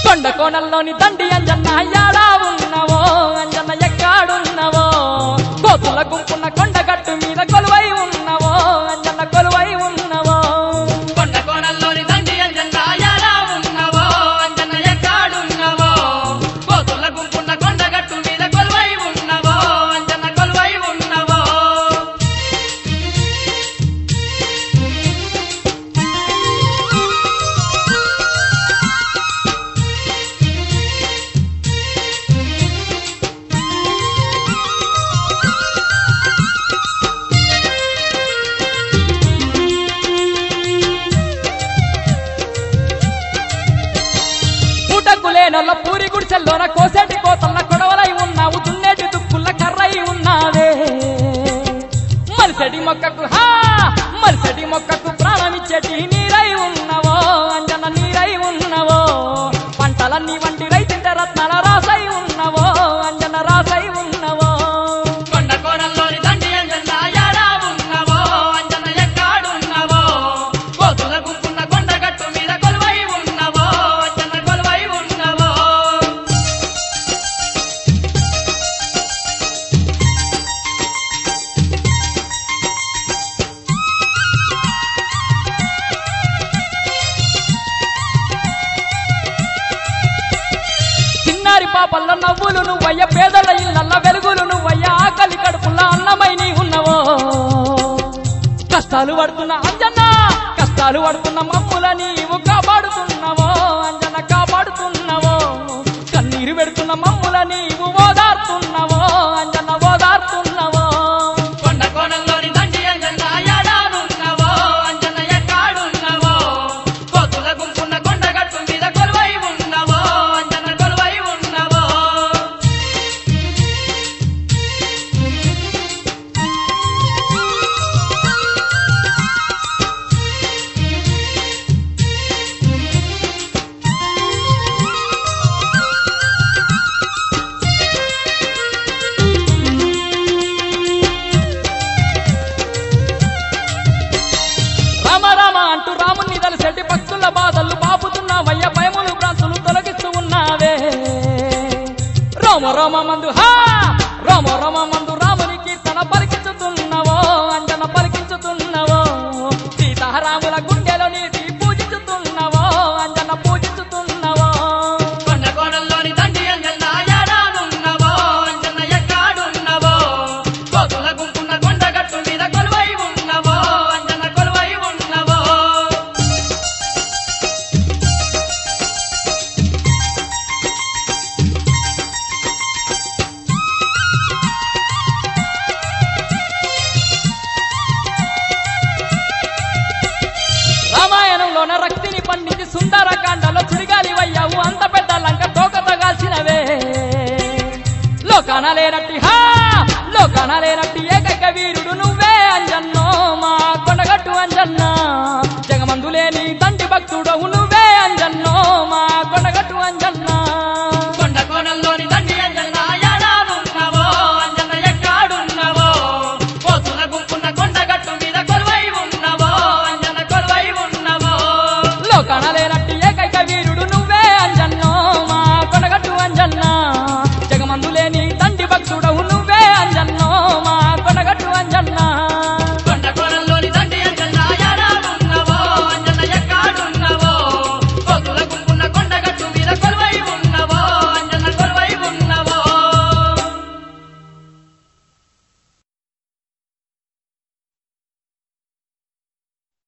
కొండ కోణంలోని దండి అంజన్న యాడా ఉన్నవో అంజన్న ఎక్కాడున్నవో కోతుల గుంపున్న కొండగట్టు మీద కొలువై ఉన్నవో అంజన్న కొలువై ఉన్నవో కొండ కోణంలోని దండి అంజన్న యాడా ఉన్నవో అంజన్న ఎక్కాడున్నవో కోతుల గుంపున్న కొండగట్టు మీద కొలువై ఉన్నవో అంజన్న కొలువై ఉన్నవో పుటకులేనొల్ల పూరి గుడిసెల్లోన కోసేటి కోతల్ల కొడవలై ఉన్నావు దున్నేటి దుక్కుల్ల కర్రై ఉన్నావే మలిసెడి మొక్కకు మలిసెడి మొక్కకు ప్రాణమిచ్చేటి నీరై ఉన్నవో అంజన నీరై ఉన్నవో పంటలన్నీ వంటి రైతింటే రత్నాల రాసై ఉన్నవో అంజన రాసై ఉన్నవో కొండ కోణంలోని దండి అంజన్న యాడా ఉన్నవో అంజన్న ఎక్కాడున్నవో కోతుల గుంపున్న కొండగట్టు మీద కొలువై ఉన్నవో అంజన్న కొలువై ఉన్నవో చిన్నారి పాపల్ల నవ్వులు నువ్వయ్య పేదల ఇళ్ళల్ల వెలుగులు నువ్వయ్య ఆకలి కడుపుల్ల అన్నమై నీ ఉన్నవో కష్టాలు పడుతున్న అంజన్న కష్టాలు పడుతున్న మమ్ముల నీవు కాపాడుతున్నవో అంజన కాపాడుతున్నవో కన్నీరు పెడుతున్న మమ్ముల నీవు ఓదార్తున్నవో అంజన ఓదార్తున్నవో కొండ కోణంలోని దండి అంజన్న యాడానున్నవో అంజన్న ఎక్కాడున్నవో కోతుల గుంపున్న కొండగట్టు మీద కొలువై ఉన్నవో అంజన్న కొలువై ఉన్నవో రామ రామ అంటూ రాముని తలసెట్టి భక్తుల బాధలు బాపుతున్నావయ్య భయములు భ్రాంతులు తొలగిస్తూ ఉన్నావే రామ రామ మందు రామ రామ మందు రాముని కీర్తన పలికించుతున్నవో అంజన పలికించుతున్నవో సీతారాముల గుండెలో నీతి పూజించుతున్నవో అంజన పూజించుతున్నవో కొండ కోణంలోని దండి అంజన్న యాడానున్నవో అంజన్న ఎక్కాడున్నవో కోతుల గుంపున్న కొండగట్టు మీద కొలువై ఉన్నవో అంజన్న కొలువై ఉన్నవో రామాయణంలోన రక్తిని పండించి సుందరకాండలో చురిగాలి వయ్యావు అంత పెద్ద లంక తోక తగాల్సినవే లోకాన లేనట్టి ఏకైక వీరుడు నువ్వే అంజన్న